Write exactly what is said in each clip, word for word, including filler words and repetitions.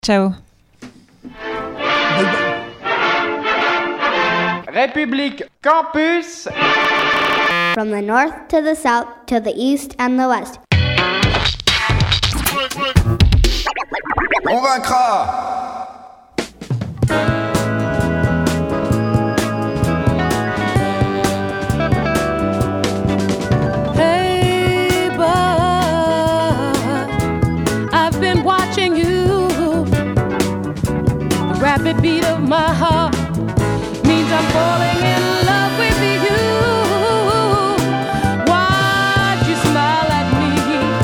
Ciao. République Campus. From the north to the south to the east and the west. On vaincra! Hey, boy, I've been watching you. The rapid beat of my heart means I'm falling in love with you. Why'd you smile at me?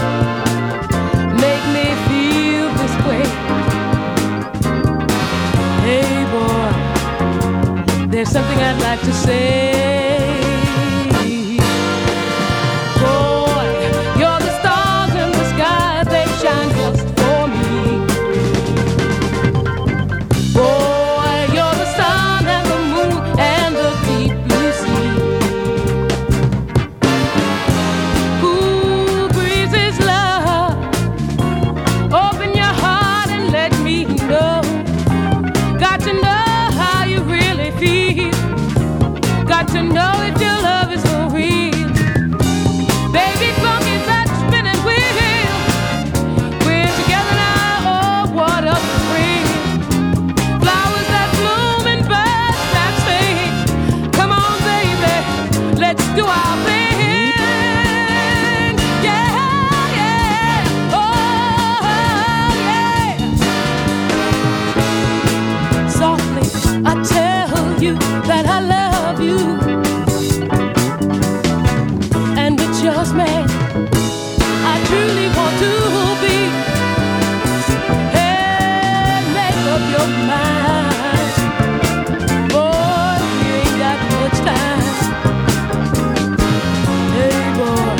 Make me feel this way. Hey, boy, there's something I'd like to say. To know if your love is for real. Baby, funky that spinning wheel. We're together now, oh, what a thrill. Flowers that bloom and birds that sing. Come on, baby, let's do our thing. Yeah, yeah, oh, yeah. Softly, I tell you that I love you. Just man, I truly want to be. Hey, make up your mind. Boy, you ain't got much time. Hey, boy.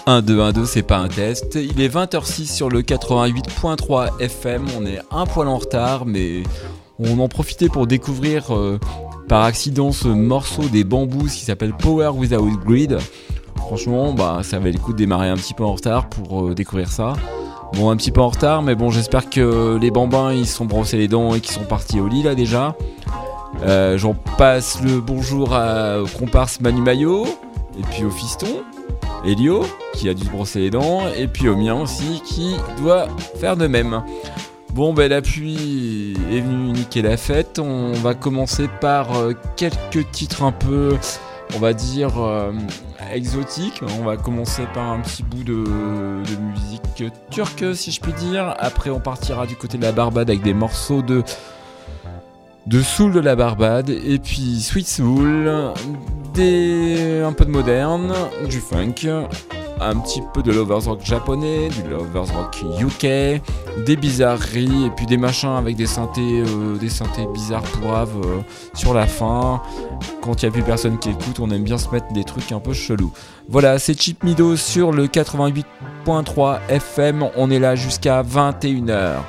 un deux un deux, c'est pas un test. Il est vingt heures six sur le quatre-vingt-huit point trois F M. On est un poil en retard, mais on en profitait pour découvrir euh, par accident ce morceau des Bambous qui s'appelle Power Without Greed. Franchement, bah, ça valait le coup de démarrer un petit peu en retard pour euh, découvrir ça. Bon, un petit peu en retard, mais bon, j'espère que les bambins ils se sont brossés les dents et qu'ils sont partis au lit là déjà. Euh, j'en passe le bonjour à, au comparse Manu Maillot, et puis au fiston Elio qui a dû se brosser les dents, et puis au mien aussi qui doit faire de même. Bon, ben la pluie est venue niquer la fête. On va commencer par euh, quelques titres un peu, on va dire, euh, exotiques. On va commencer par un petit bout de, de musique turque, si je puis dire. Après, on partira du côté de la Barbade avec des morceaux de de soul de la Barbade, et puis sweet soul, des un peu de moderne, du funk, un petit peu de lovers rock japonais, du lovers rock U K, des bizarreries, et puis des machins avec des synthés, euh, des synthés bizarres pourraves euh, sur la fin. Quand il n'y a plus personne qui écoute, on aime bien se mettre des trucs un peu chelous. Voilà, c'est Cheap Mido sur le quatre-vingt-huit point trois F M. On est là jusqu'à vingt et une heures.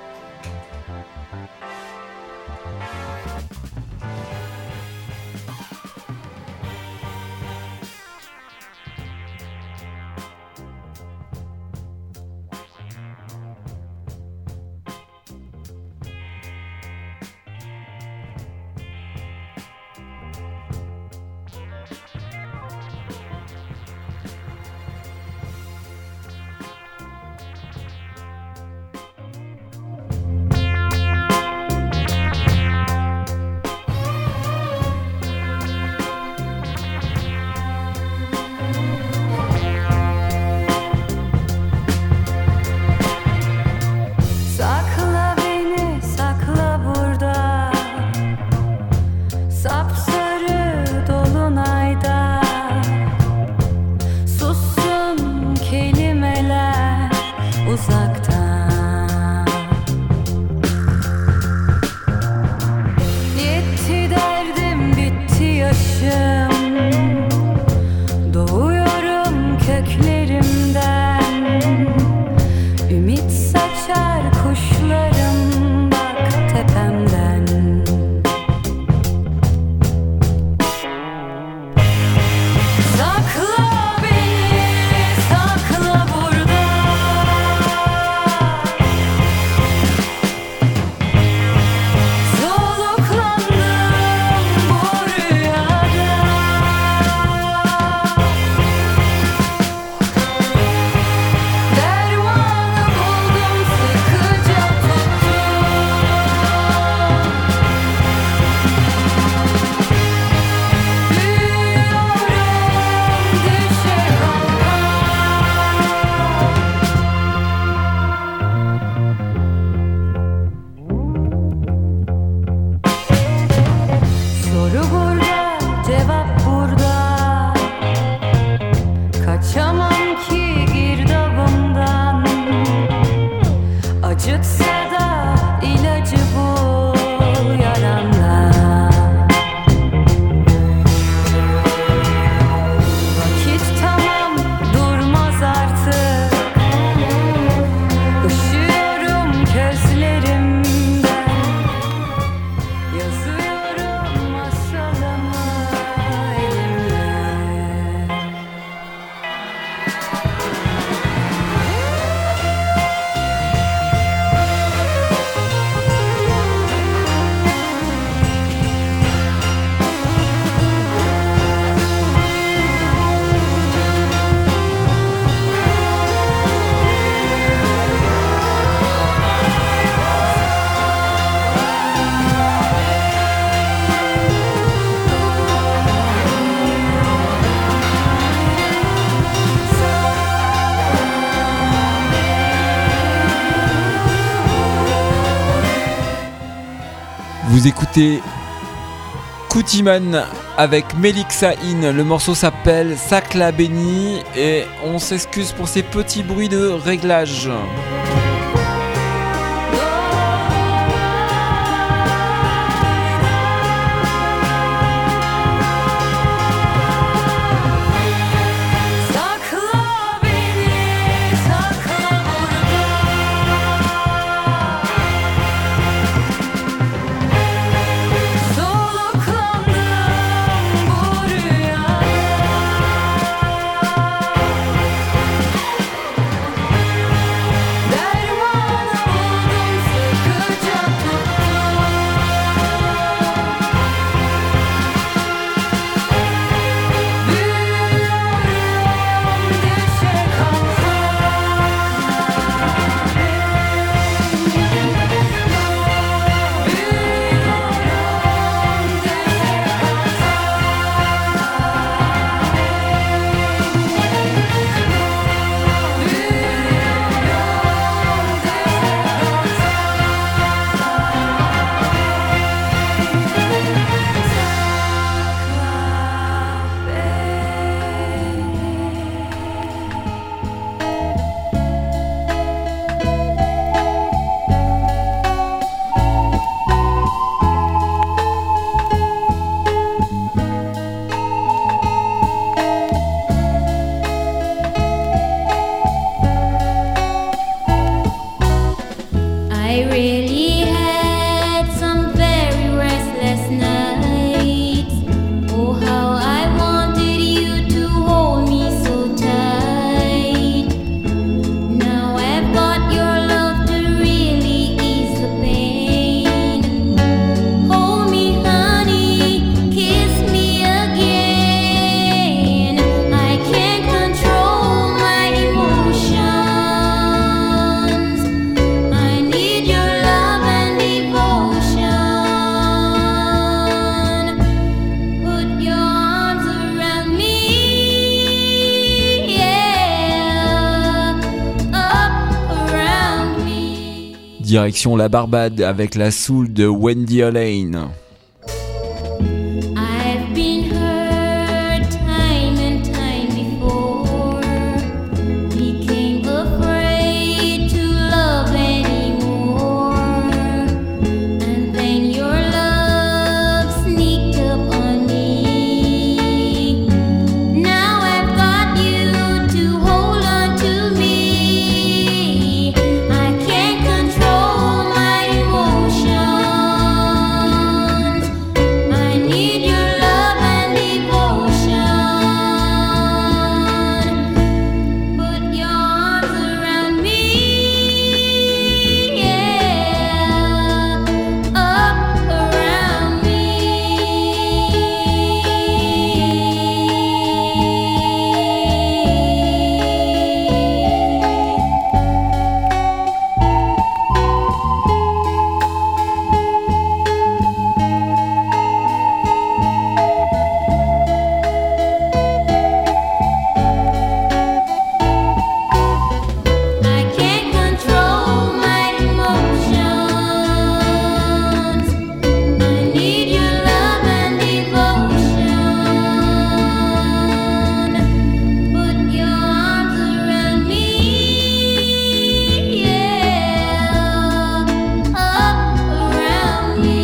Vous écoutez Koutiman avec Melik Sahin, le morceau s'appelle Sakla Béni et on s'excuse pour ces petits bruits de réglage. Sakla beni Direction la Barbade avec la soul de Wendy Olane. I've been hurt time and time before, became afraid to love anymore, and then your love sneaked up on me. Now I've got you to hold on to me. I can't control my emotions. I need your love and devotion. Put your arms around me, yeah, up around me. I can't control my emotions. I need your love and devotion. Put your arms around me, yeah, up around me.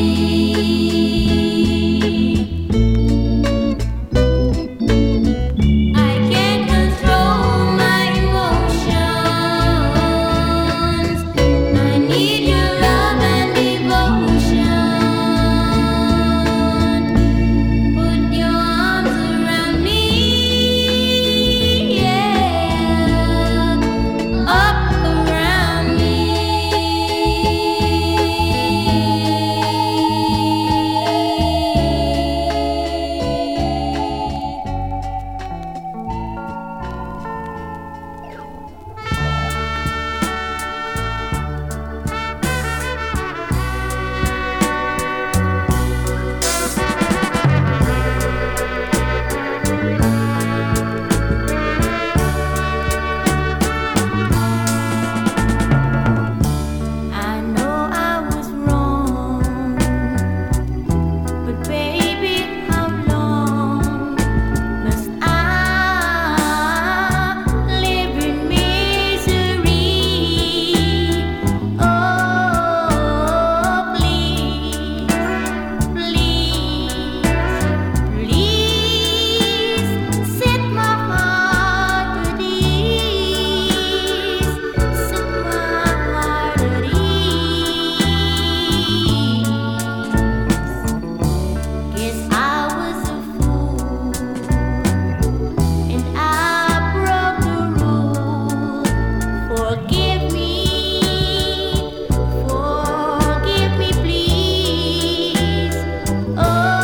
I can't control my emotions. I need your love and devotion. Put your arms around me, yeah, up around me. I know I was wrong, but baby, how long must I live in misery? Oh, please, please, please set my heart at ease, set my heart at ease. Guess I was a fool and I broke the rule. Forgive me, forgive me, please. Oh,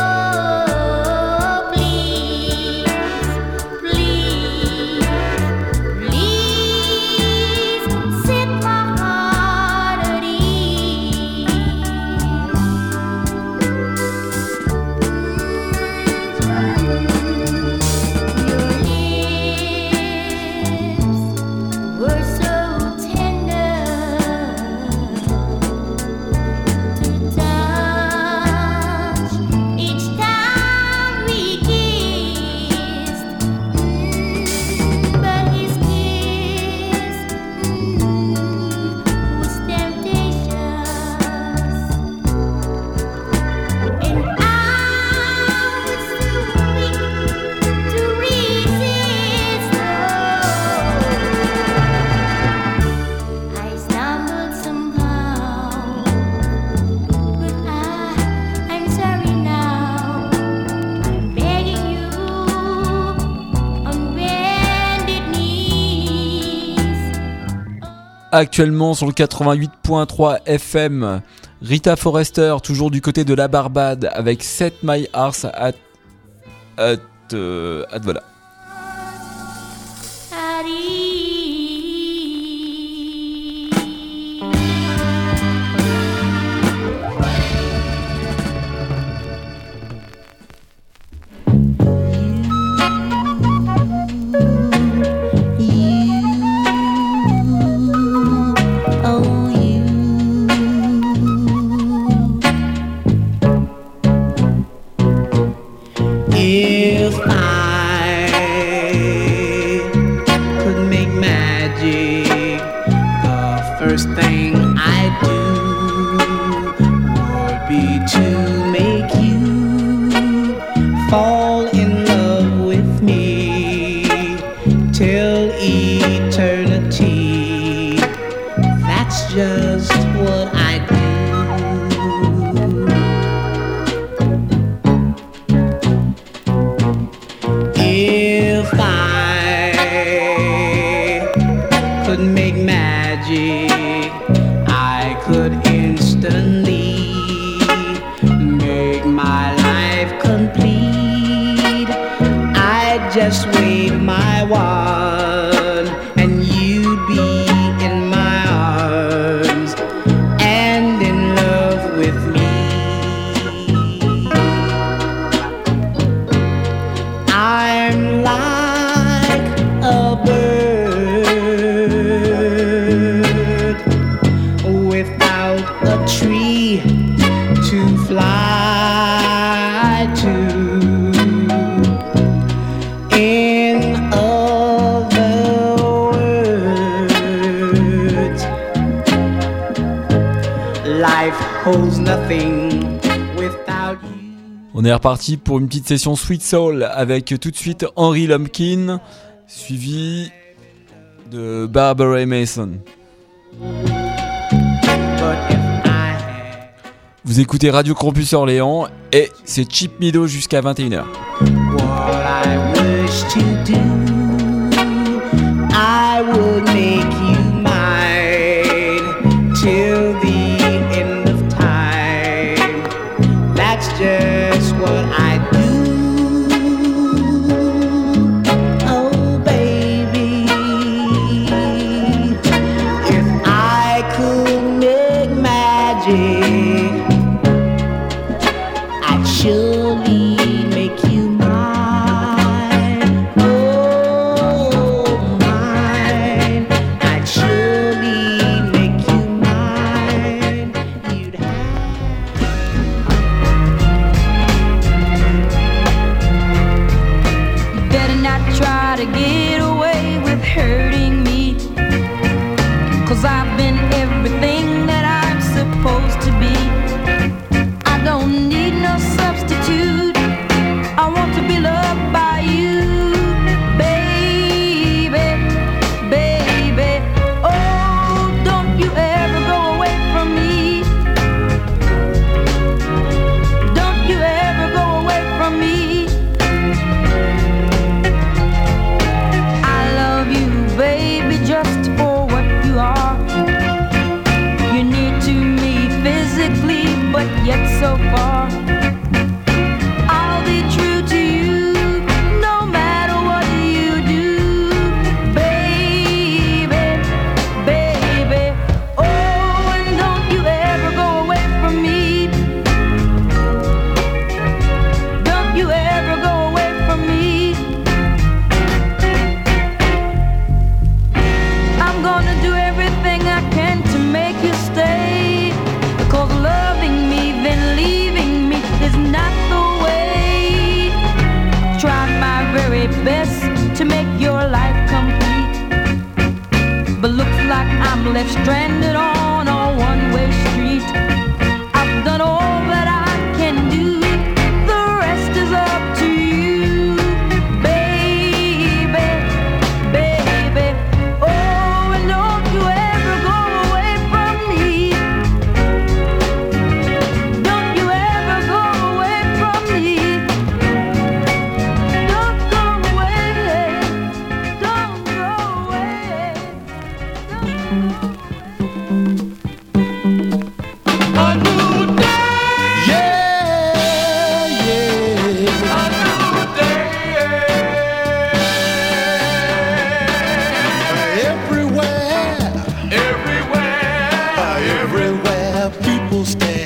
please, please, please set my heart at ease. Your lips were so tender to touch each time we kissed, but his kiss was temptations, and I was too weak to resist. I stumbled somehow, but I, I'm sorry now. I'm begging you on bended knees. Actuellement sur le quatre-vingt-huit point trois F M, Rita Forrester, toujours du côté de la Barbade, avec Set My Heart at... at... euh, at voilà. At ease. You, oh you. till eternity. That's just what I do. If I could make magic, I could instantly make my life complete. I'd just wave my wand and you'd be in my arms and in love with me. I'm like a bird without a tree to fly to. In other words, life holds nothing without you. On est reparti pour une petite session Sweet Soul avec tout de suite Henry Lumpkin, suivi de Barbara Mason. Vous écoutez Radio Campus Orléans et c'est Chip Mido jusqu'à vingt et une heures. What I wish to do, I would make you mine till the end of time. That's just what I do. Oh baby, if I could make magic, I'd surely make you mine. Oh, mine. I'd surely make you mine. You'd You better not try to get away with hurting me, 'cause I've been everything that I'm supposed to be. I don't need no substitute. I want to be loved by you, baby, baby. Oh, don't you ever go away from me. Don't you ever go away from me. I love you, baby, just for what you are. You're near to me physically, but yet so far. I'll be true to you, no matter what you do, baby, baby. Oh, and don't you ever go away from me. Don't you ever go away from me. I'm gonna do everything I can to make you stay, because loving me then leaving me is not the way. Try my very best to make your life complete, but looks like I'm left stranded on a one-way street. I've done all that I can do, the rest is up to you, baby, baby. Oh, and don't you ever go away from me. Don't you ever go away from me. Don't go away. Don't go away. A new day. Yeah, yeah. A new day. Everywhere, Everywhere. everywhere people stand.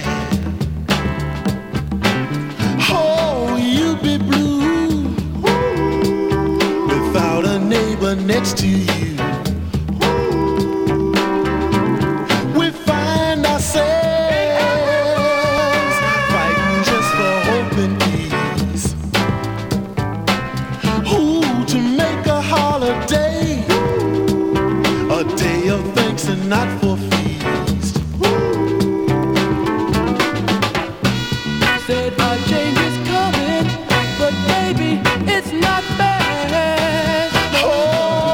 Oh, you'd be blue without a neighbor next to you. We find ourselves fighting just for hope and peace. Ooh, to make a holiday a day of thanks and not for feast. Said a change is coming, but baby, it's not fast. Oh,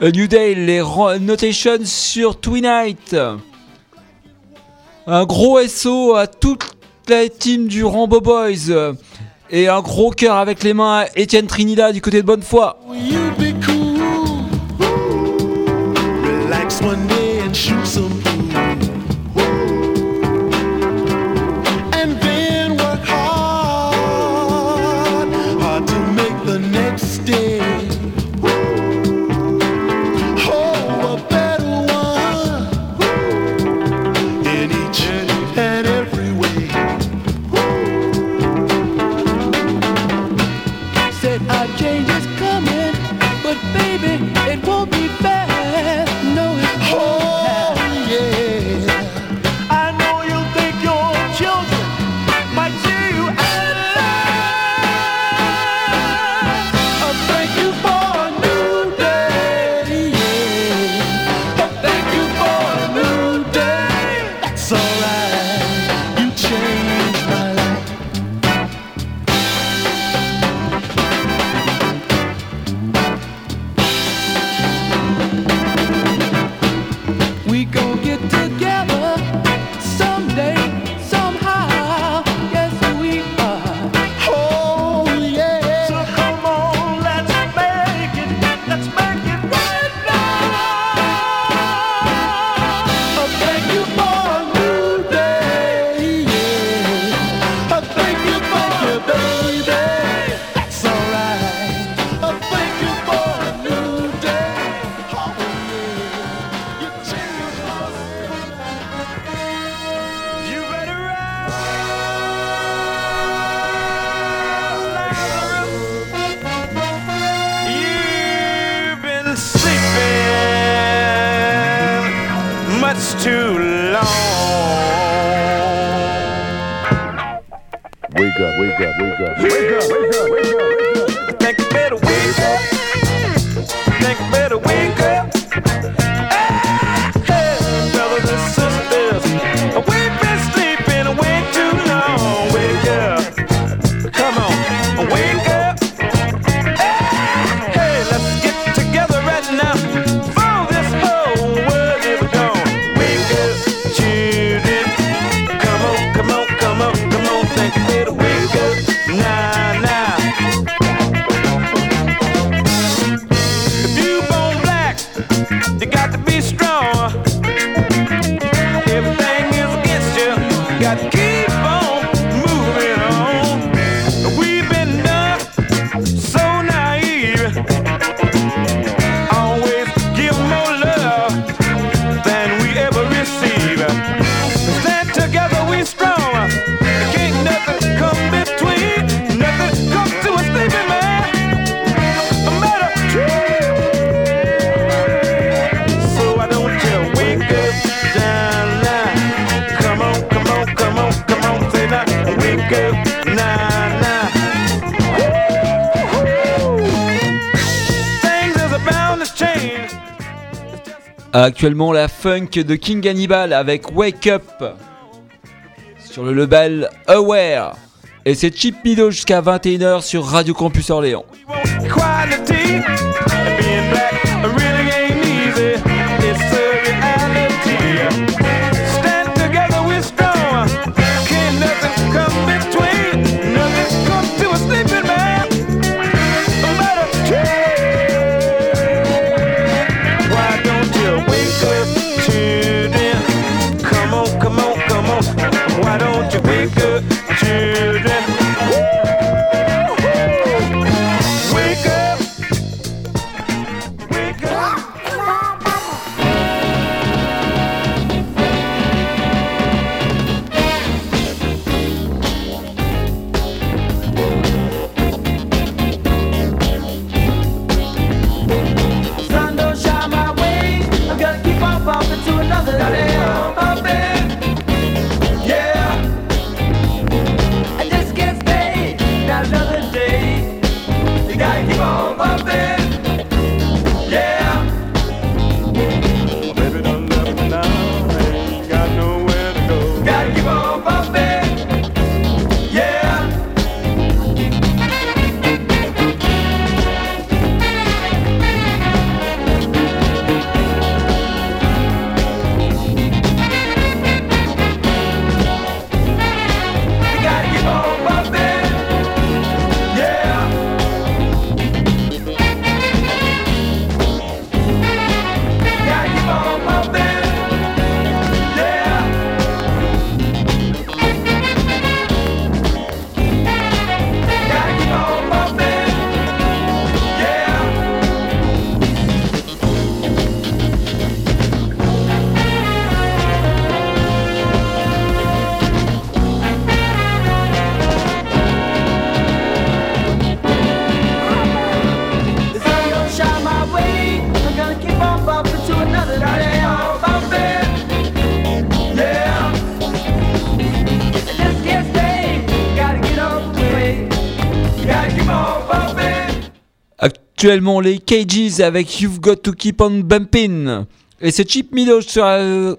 A New Day, les ro- Notations sur Twinight. Un gros S O à toute la team du Rambo Boys. Et un gros cœur avec les mains à Étienne Trinidad du côté de Bonnefoy. You be cool. Relax one day and shoot some pool. And then work hard, hard to make the next day. Oh, a better one in each and every way. Said our change is coming, but baby, it won't be fast. No, it Oh, won't. yeah. I know you think your children might see you as a thank you for a new day. Yeah. A thank you for a new day. That's alright. You changed my life. We gon' get together someday, somehow. Yes, we are. Oh, yeah. So come on, let's make it. Let's make it right now. A thank you for a new day. Yeah. A thank you, thank you, baby. That's alright. A thank you for a new day. Oh, yeah. You changed my life. You better rise, Lazarus. You've been sleeping much too long. Wake up, wake up, wake up, wake up, wake up, wake up, wake up. Think you better wake up. Think you better wake up. Hey, brothers and sisters, we've been sleeping way too long. Wake up. Come on, wake up. Hey, let's get together right now. For this whole world is gone. Wake up, children. Come on, come on, come on, come on. Think you better wake up. Nah, nah. If you born black, you got to be strong. Everything is against you, you got to keep on moving on. We've been done so naive. Always give more love than we ever receive. Stand together, we strong. Can't nothing come between. Nothing come to a sleeping man. No matter. So why don't you wake up down now? Come on, come on, come on, come on, say that. Wake up now, now. Things is bound to change. Actuellement la funk de King Hannibal avec Wake Up sur le label Aware. Et c'est Chip Mido jusqu'à vingt et une heures sur Radio Campus Orléans. We want quality. And being black really ain't easy. It's a reality. Stand together, we're strong. Can't nothing come between. Nothing come to a sleeping man. No matter. Why don't you wake up, children? Come on, come on, come on. Why don't you wake up, children? Wake up. Actuellement les Cages avec You've Got to Keep on Bumpin'. Et c'est Cheap Milosh sur la...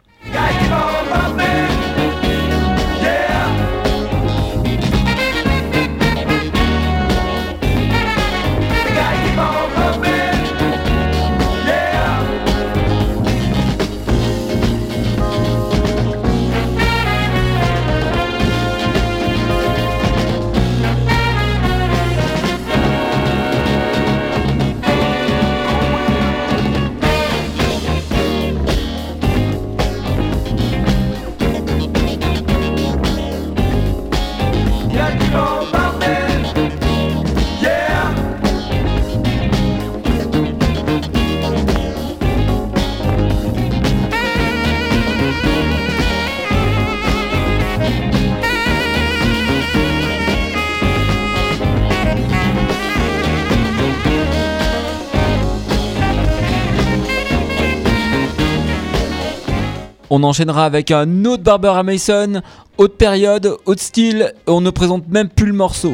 On enchaînera avec un autre Barbara Mason, haute période, haute style, on ne présente même plus le morceau.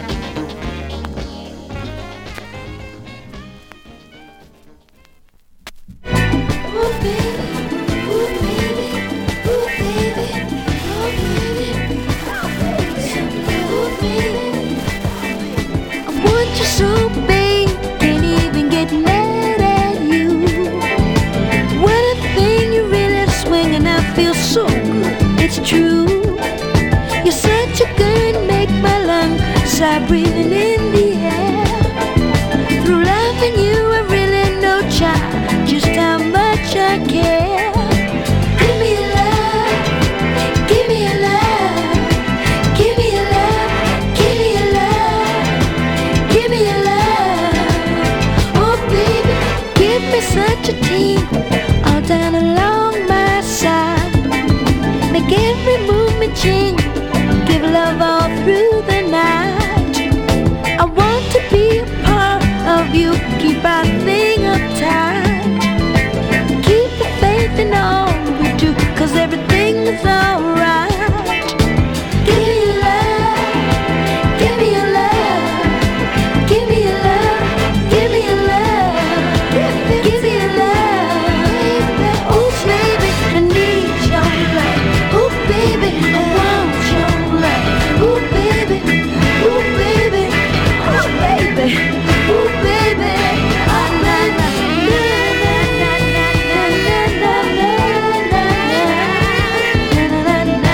So good, it's true. You're such a girl, make my lungs start breathing in the air. Through loving you, I really know, child, just how much I care. Give me your love, give me your love, give me your love, give me your love, give me your love. Oh baby, give me such a team, all down along my side. Make every movement change, give love all through the night. I want to be a part of you, keep our thing uptight. Keep the faith in all we do, cause everything is alright. Give me your love, give me your love, give me your love, give me your love, give me your love. Oh baby, I need your love. Ooh baby, I want your love. Ooh baby, ooh baby, ooh baby, ooh baby. Ah na na na na na na na na na na na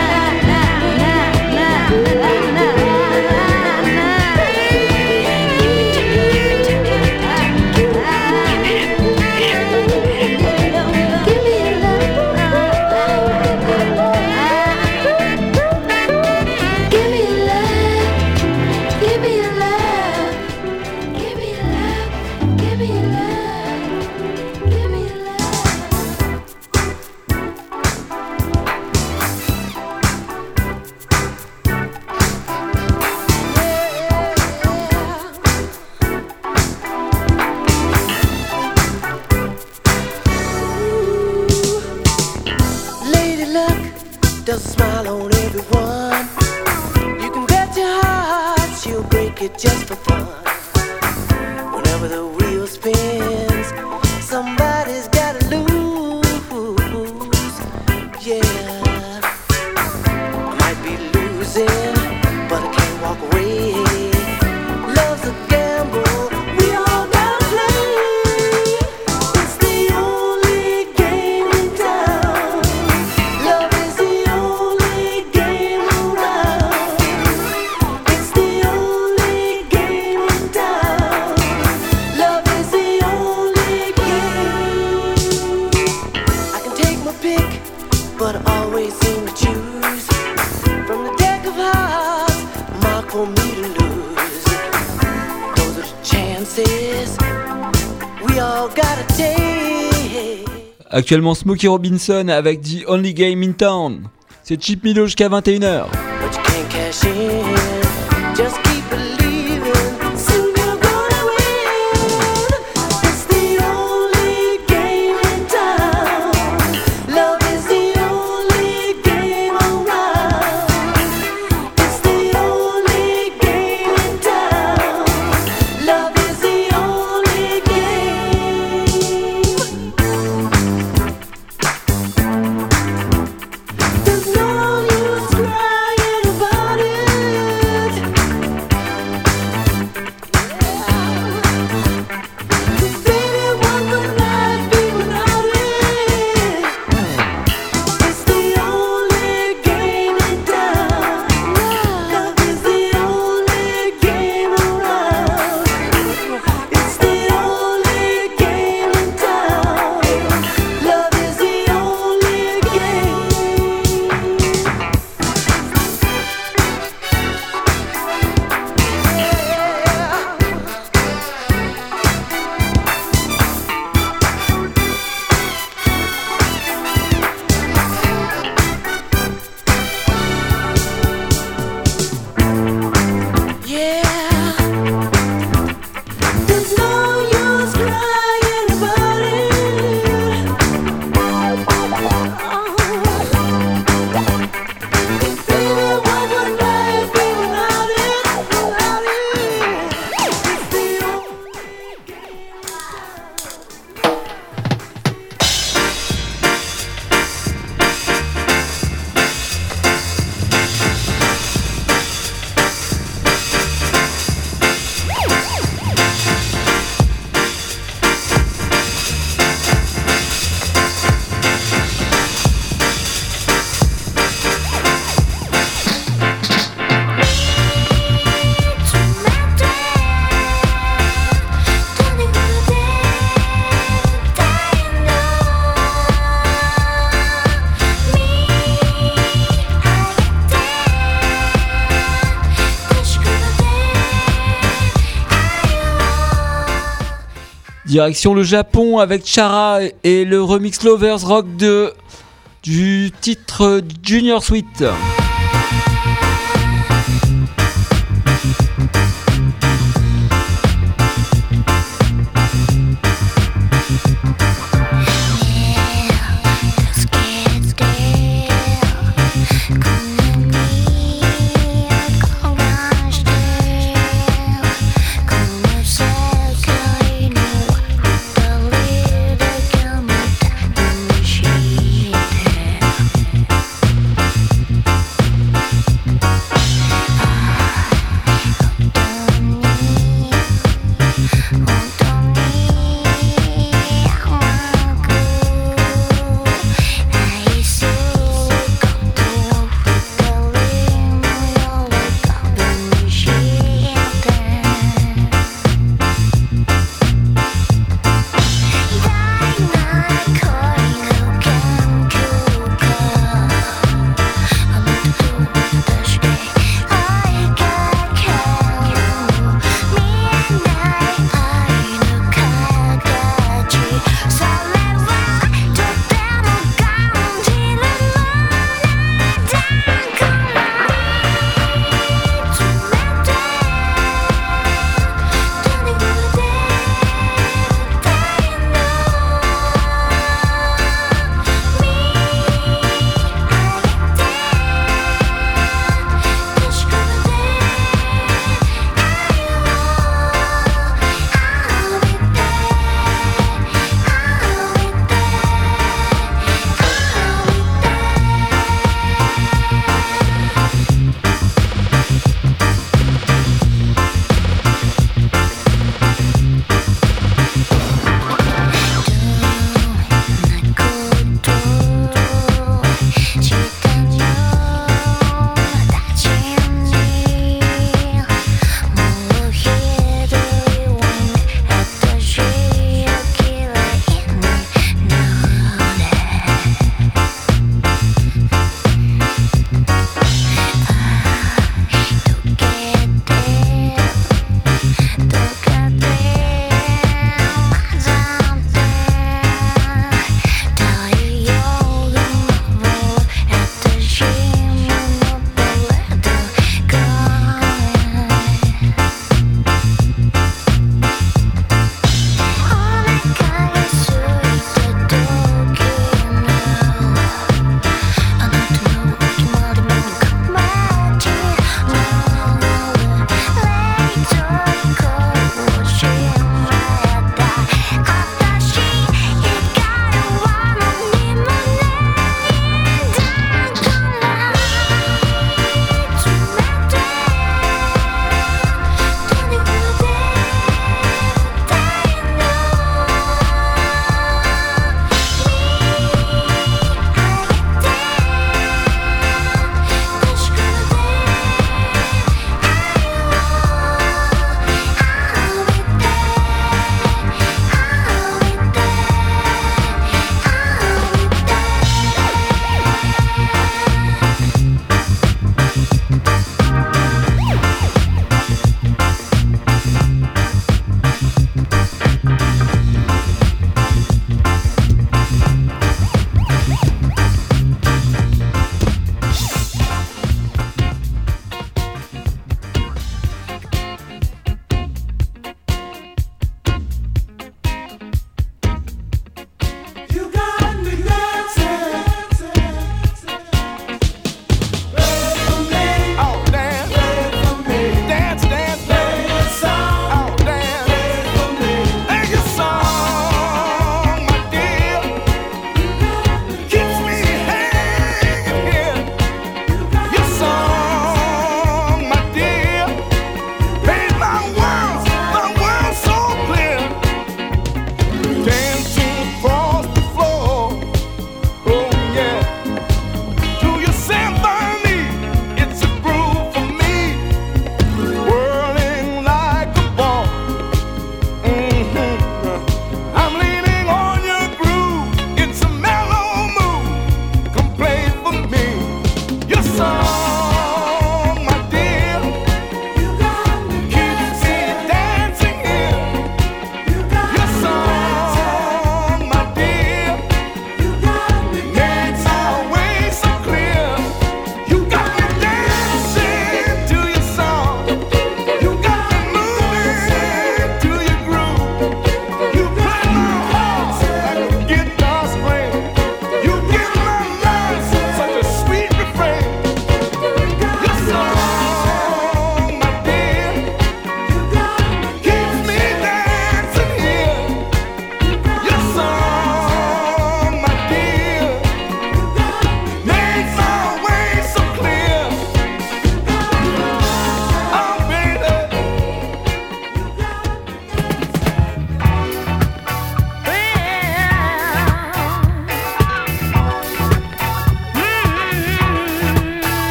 Lady luck does a smile on everyone. You can bet your heart she'll break it just for fun. Whenever the wheel spins, somebody's gotta lose. Yeah, I might be losing, but I can't walk away. Love's a gamble, we all gotta play. It's the only game in town. Love is the only game around. It's the only game in town. Love is the only game. I can take my pick, but I always seem to choose from the deck of hearts marked for me to lose. Those are the chances we all gotta take. Actuellement Smokey Robinson avec The Only Game in Town. C'est Cheap Milo jusqu'à vingt et une heures. But you can't cash in, just keep believing, soon you're gonna win. It's the only game in town. Love is the only game around. It's the only game in town. Love is the only Direction le Japon avec Chara et le remix Lovers Rock de, du titre Junior Suite.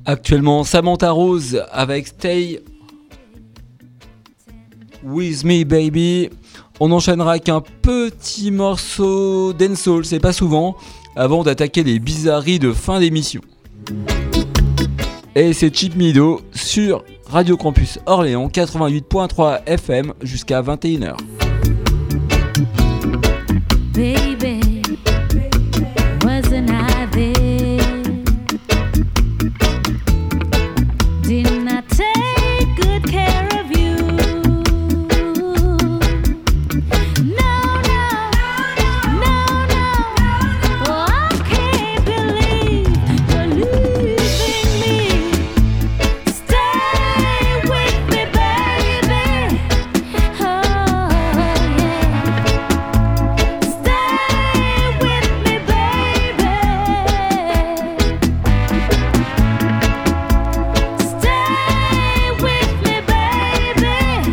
Actuellement, Samantha Rose avec Stay With Me Baby. On enchaînera avec un petit morceau dancehall, c'est pas souvent, avant d'attaquer les bizarreries de fin d'émission. Et c'est Chip Mido sur Radio Campus Orléans quatre-vingt-huit point trois F M jusqu'à vingt et une heures. Baby, wasn't I there? Didn't I take good care of you? No, no, no, no. Oh, I can't believe you're leaving me. Stay with me, baby. Oh, yeah. Stay with me, baby. Stay with me, baby.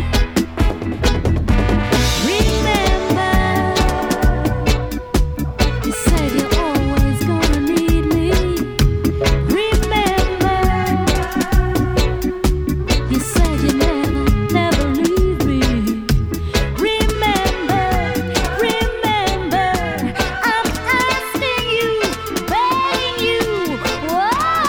Remember, you said you're always gonna need me. Remember, you said you never, never leave me. Remember, remember, I'm asking you, begging you. Whoa,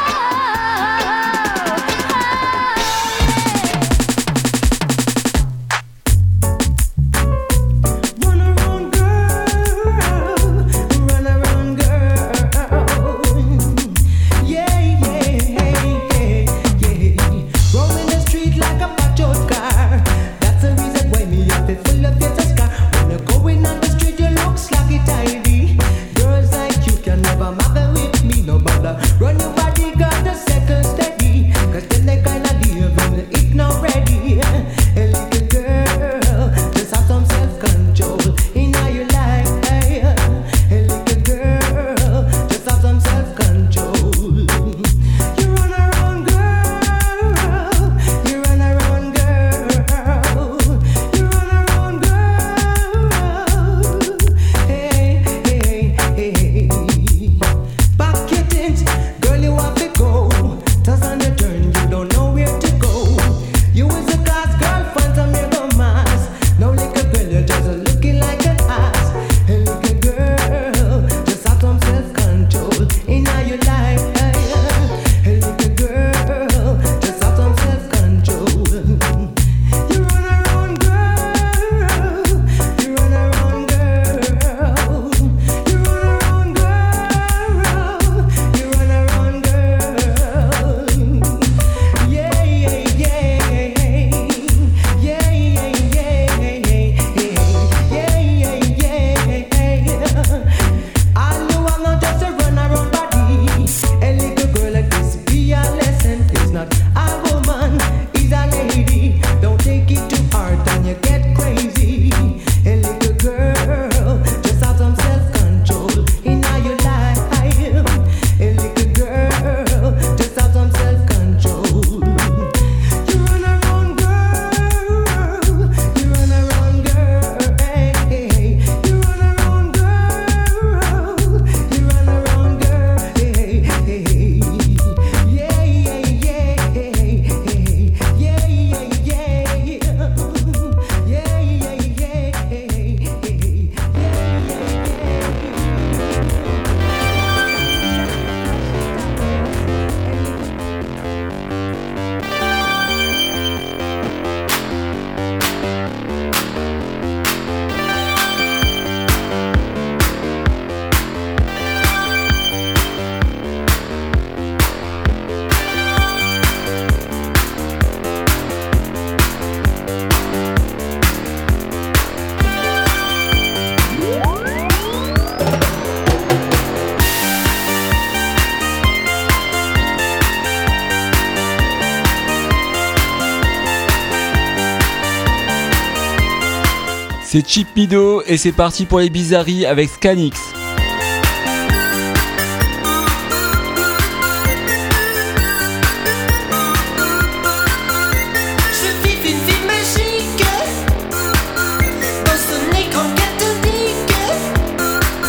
Run around, girl. Run around, girl. Yeah, yeah, yeah, yeah. Rolling the street like a patrol car. That's the reason why me have it full of your scar. When you're going on the street, you look slacky tidy. Girls like you can never matter with me, no bother. Run your body, got the second steady. Cause then they kinda leave and it's not ready. A little girl, just have some self-control in your life. A little girl, just have some self-control. You run around, girl. You run around, girl. You run around, girl. Hey, hey, hey. Pack your things, girl, you have to go. Toss on the turn, you don't know where to go. You is a class girlfriend, I'm your romance. No little girl, you're just looking like an ass. A little girl, just have some self-control in your life. A little girl, just have some self-control. You run around, girl. You run around, girl. You run around, girl. You run around, girl. Yeah, yeah, yeah. Yeah, yeah, yeah. Yeah, yeah, yeah. All you want now just to run around body. A little girl like this be a lesson. It's not a woman, it's a lady. Don't take it too hard and you get crazy. A little girl, just have some self-control in your life. A little girl, just have some self-control. You run around, girl. You run around, girl. Hey, hey. You run around, girl. You run around, girl. Hey, hey. Yeah, yeah, yeah. Yeah, yeah, yeah. Yeah, C'est Chip Mido et c'est parti pour les bizarreries avec Scanix. Je vis une vie magique dans ce écran cathodique,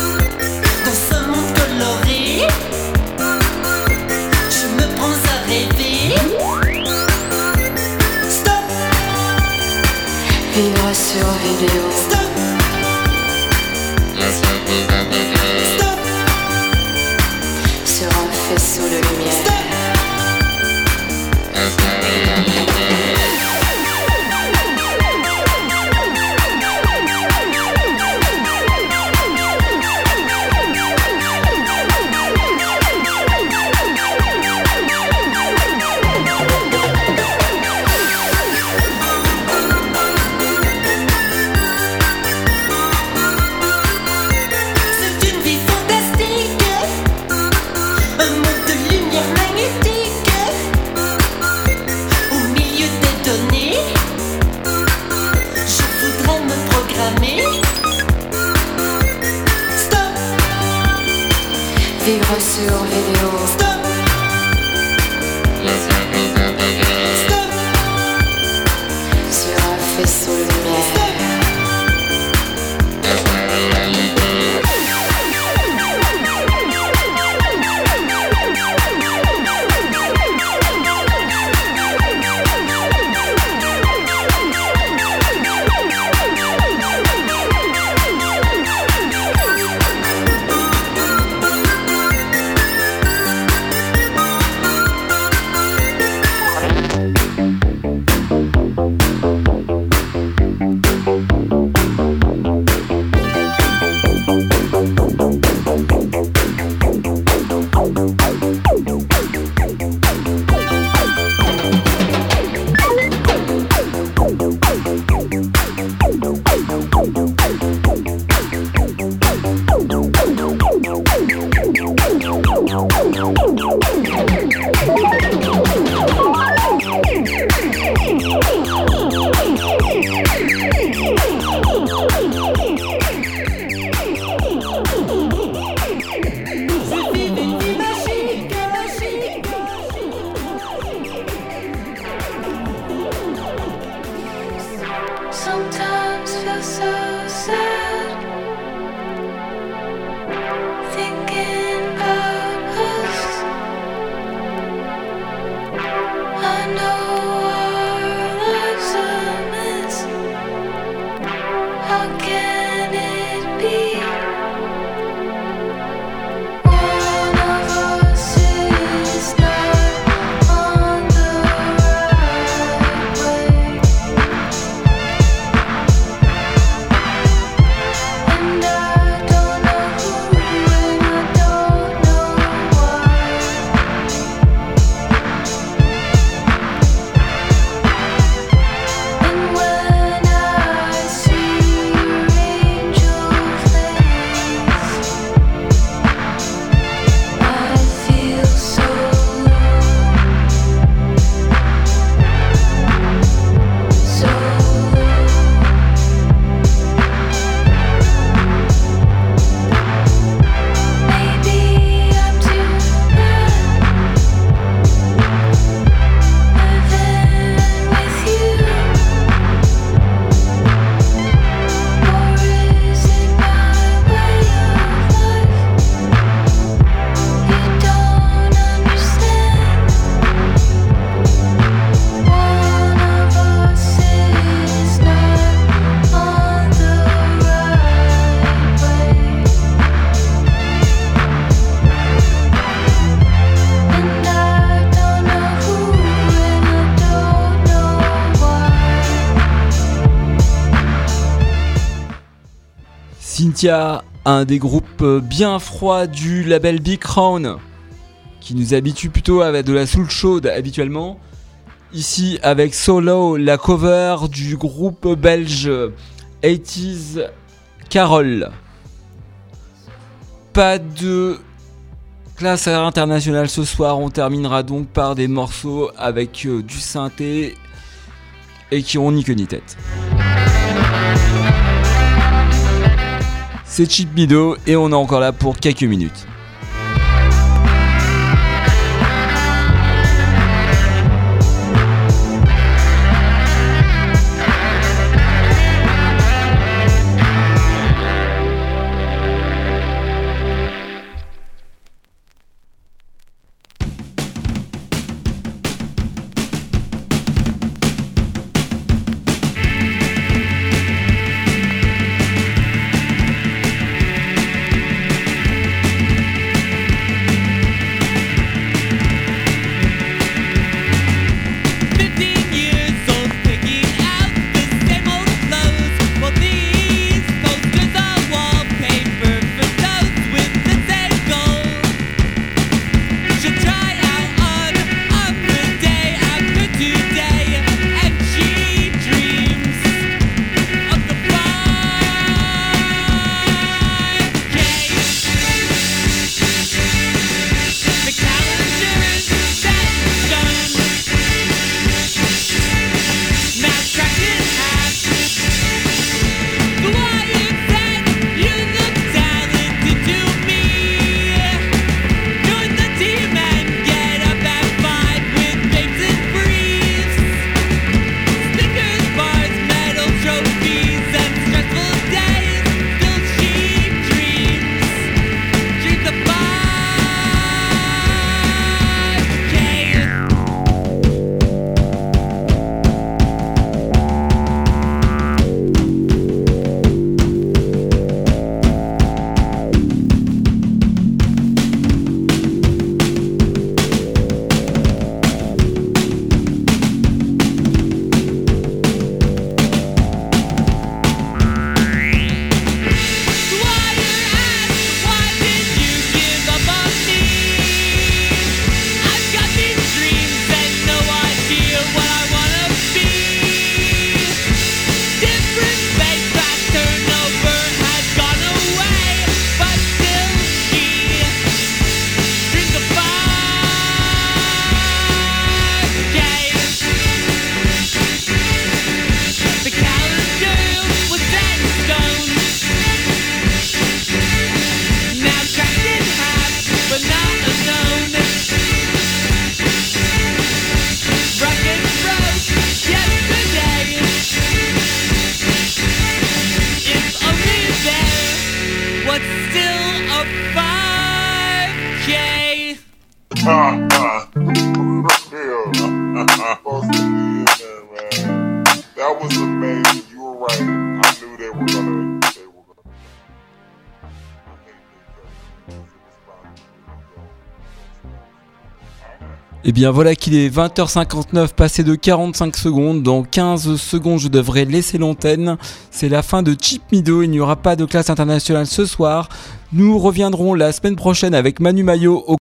dans ce monde coloré. Je me prends à rêver. sur vidéo. Stop. Stop. Sur un faisceau de lumière. Stop. C'est une vie fantastique, un monde de lumière magnétique. Au milieu des données, je voudrais me programmer. Stop. Vivre sur vidéo. Stop. Stop. Sur un faisceau de lumière. Sometimes feel so sad, thinking about us. I know our lives are mess. How can it be? One of us is not on the right way. And I don't know who and I don't know why. And when I see your angel face, I feel so so. Maybe I'm too bad living with you, or is it my way of life? You don't understand. One of us is not on the right way. And I don't know who and I don't know why. Cynthia, un des groupes bien froids du label Big Crown, qui nous habitue plutôt avec de la soul chaude habituellement. Ici avec Solo, la cover du groupe belge eighties Carol. Pas de classe internationale ce soir, on terminera donc par des morceaux avec euh, du synthé et qui ont ni queue ni tête. C'est Cheap Mido et on est encore là pour quelques minutes. That was amazing. You were right. I knew they were gonna. They were gonna. Et bien voilà qu'il est vingt heures cinquante-neuf, passé de quarante-cinq secondes. Dans quinze secondes, je devrais laisser l'antenne. C'est la fin de Cheap Mido. Il n'y aura pas de classe internationale ce soir. Nous reviendrons la semaine prochaine avec Manu Maillot au